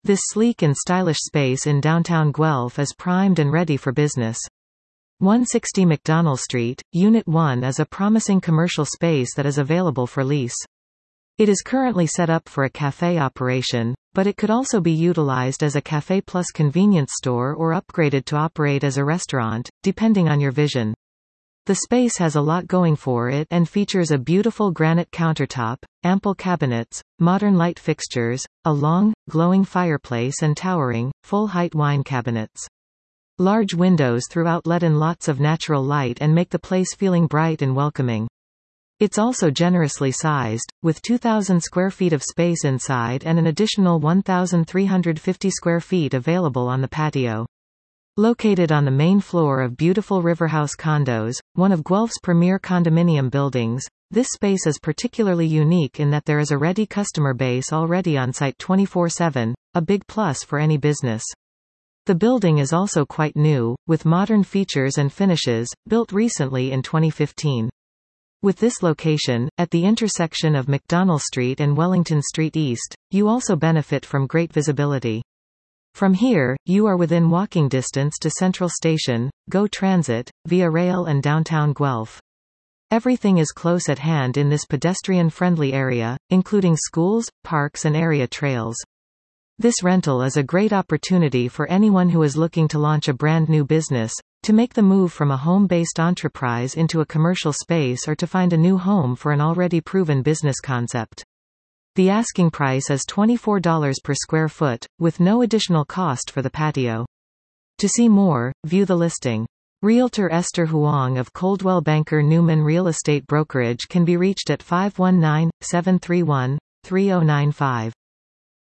This sleek and stylish space in downtown Guelph is primed and ready for business. 160 McDonnell Street, Unit 1 is a promising commercial space that is available for lease. It is currently set up for a café operation, but it could also be utilized as a café plus convenience store or upgraded to operate as a restaurant, depending on your vision. The space has a lot going for it and features a beautiful granite countertop, ample cabinets, modern light fixtures, a long, glowing fireplace and towering, full-height wine cabinets. Large windows throughout let in lots of natural light and make the place feeling bright and welcoming. It's also generously sized, with 2,000 square feet of space inside and an additional 1,350 square feet available on the patio. Located on the main floor of beautiful Riverhouse condos, one of Guelph's premier condominium buildings, this space is particularly unique in that there is a ready customer base already on site 24/7, a big plus for any business. The building is also quite new, with modern features and finishes, built recently in 2015. With this location, at the intersection of McDonnell Street and Wellington Street East, you also benefit from great visibility. From here, you are within walking distance to Central Station, GO Transit, Via Rail and downtown Guelph. Everything is close at hand in this pedestrian-friendly area, including schools, parks and area trails. This rental is a great opportunity for anyone who is looking to launch a brand new business, to make the move from a home-based enterprise into a commercial space or to find a new home for an already proven business concept. The asking price is $24 per square foot, with no additional cost for the patio. To see more, view the listing. Realtor Esther Huang of Coldwell Banker Newman Real Estate Brokerage can be reached at 519-731-3095.